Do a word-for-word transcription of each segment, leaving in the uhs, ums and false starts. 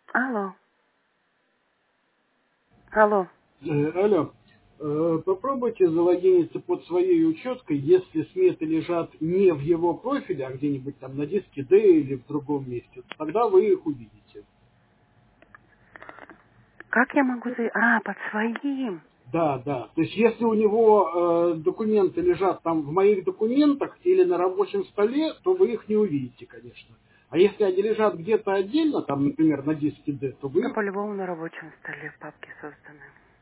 Алло. Алло. Э, Алло, Э, попробуйте залогиниться под своей учеткой, если сметы лежат не в его профиле, а где-нибудь там на диске D или в другом месте. Тогда вы их увидите. Как я могу зайти? А, под своим. Да, да. То есть если у него э, документы лежат там в моих документах или на рабочем столе, то вы их не увидите, конечно. А если они лежат где-то отдельно, там, например, на диске D, то вы Да, их... по-любому на рабочем столе в папке созданы.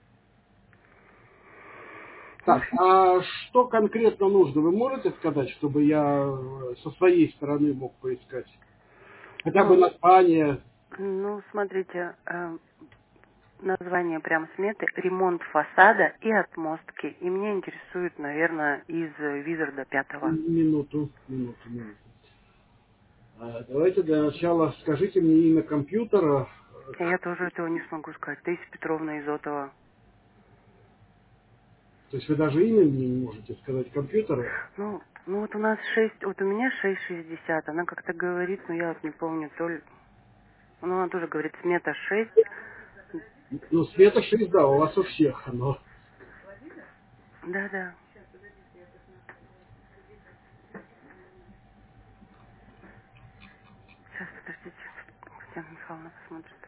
Ну, Так, а что конкретно нужно, вы можете сказать, чтобы я э, со своей стороны мог поискать? Хотя бы ну, название. ну, смотрите, э, название прям сметы «Ремонт фасада и отмостки». И меня интересует, наверное, из э, Визарда пятого. Минуту, минуту, минуту. А, давайте для начала скажите мне имя компьютера. А я тоже этого не смогу сказать. Таисия Петровна Изотова. То есть вы даже имя мне не можете сказать компьютера. Ну, ну вот у нас шесть, вот у меня шесть шестьдесят. Она как-то говорит, но я вот не помню, то ли... Ну, она тоже говорит, смета шесть. Ну, Света шесть, да, у вас у всех оно. Да-да. Сейчас, подождите. Татьяна Михайловна посмотрит.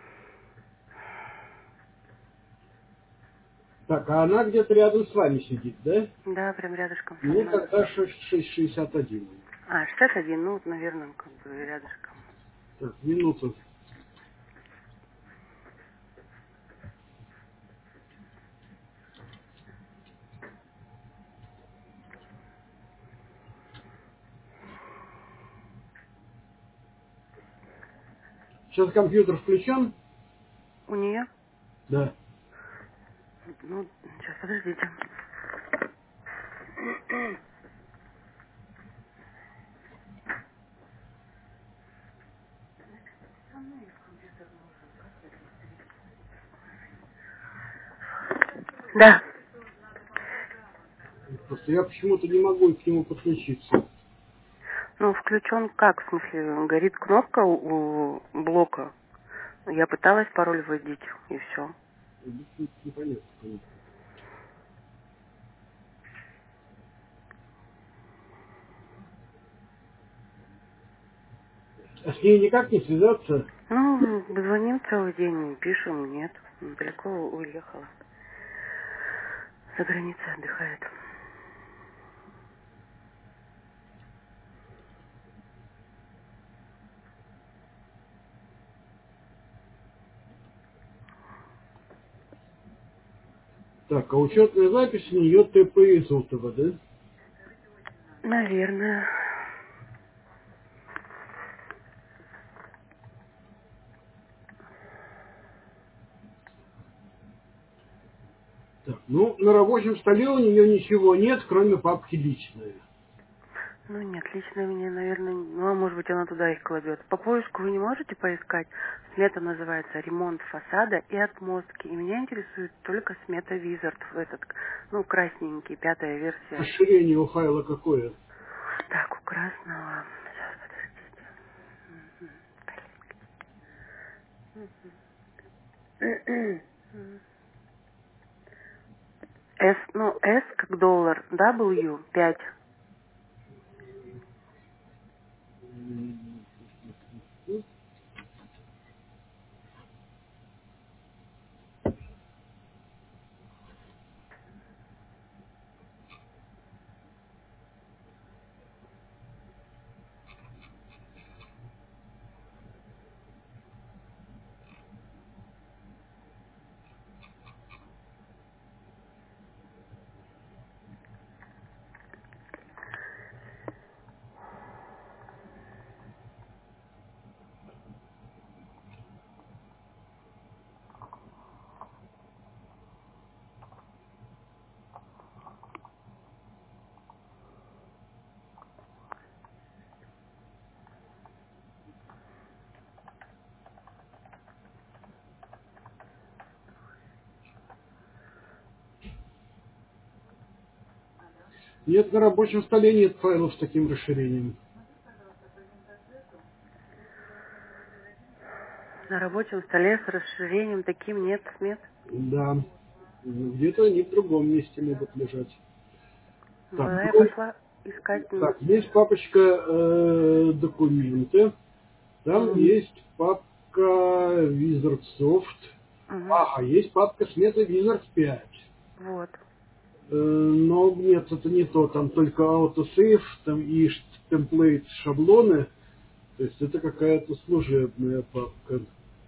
Так, а она где-то рядом с вами сидит, да? Да, прям рядышком со Ну, мной. тогда шесть шестьдесят один. А, шестьдесят один, ну, вот, наверное, как бы рядышком. Так, минуту. Сейчас компьютер включен? У нее? Да. Ну, сейчас, подождите. Да. Просто я почему-то не могу к нему подключиться. Ну, включен как? В смысле, горит кнопка у, у блока. Я пыталась пароль вводить, и все. Непонятно. А с ней никак не связаться? Ну, звоним целый день, пишем, нет. Далеко уехала. За границей отдыхает. Так, а учетная запись у нее ТП Изотова, да? Наверное. Так, ну, на рабочем столе у нее ничего нет, кроме папки личные. Ну нет, лично мне, наверное, ну а может быть она туда их кладет. По поиску вы не можете поискать? Смета называется «Ремонт фасада и отмостки». И меня интересует только смета Визард, этот, ну, красненький, пятая версия. Расширение у файла какое? Так, у красного. Сейчас, подождите. S, ну, S как доллар, W пять. Нет, на рабочем столе нет файлов с таким расширением. На рабочем столе с расширением таким нет смет? Да. Где-то они в другом месте могут лежать. Ну, Так, тогда я ну, пошла искать. так есть папочка э, документы. Там Угу. есть папка Wizard Soft. Угу. Ага, есть папка смета Wizard пять. Вот. Э, но нет, это не то. Там только autosave, там и темплейт, шаблоны. То есть это какая-то служебная папка.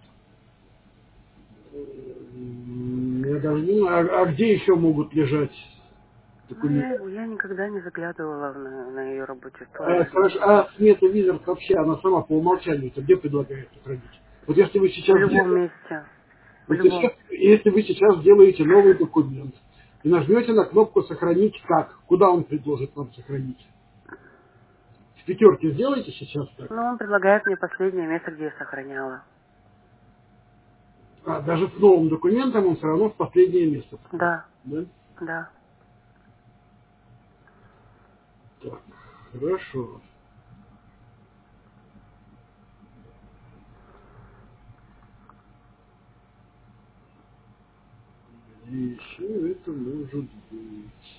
М, Я даже не знаю, а, а где еще могут лежать Ну, я, документы? его- я никогда не заглядывала на, на ее рабочий А, столик. хорошо, а смета Wizard вообще, она сама по умолчанию-то где предлагает хранить? Вот если вы В сейчас любом делаете, месте. В вот сейчас, любом. если вы сейчас делаете новый документ и нажмете на кнопку «Сохранить как», куда он предложит вам сохранить? В пятерке сделайте сейчас так. Но он предлагает мне последнее место, где я сохраняла. А, даже с новым документом он все равно в последнее место сохранит. Да, Да? да. Так, хорошо. И еще это может быть.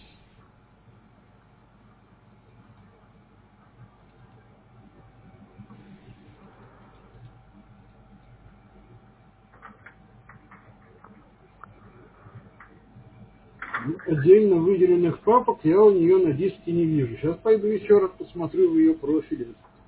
Ну, отдельно выделенных папок я у нее на диске не вижу. Сейчас пойду еще раз посмотрю в ее профиле.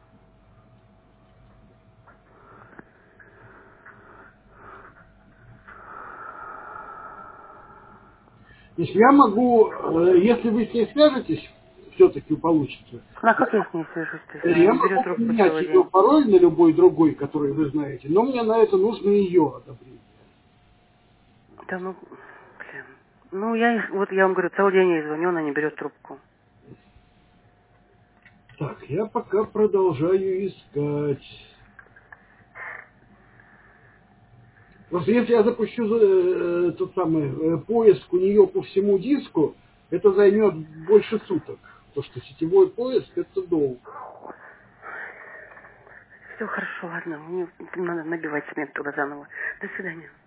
Значит, я могу, э, если вы с ней свяжетесь, все-таки получится, Ну, а как я с ней свяжусь, если э, она я не берет могу трубку поменять целый ее день? пароль на любой другой, который вы знаете, но мне на это нужно ее одобрение. Да ну, блин. Ну, я, ей- вот я вам говорю, целый день ей звоню, она не берет трубку. Так, я пока продолжаю искать. Просто если я запущу э, тот самый э, поиск у нее по всему диску, это займет больше суток. Потому что сетевой поиск это долго. Все хорошо, ладно, мне надо набивать смет туда заново. До свидания.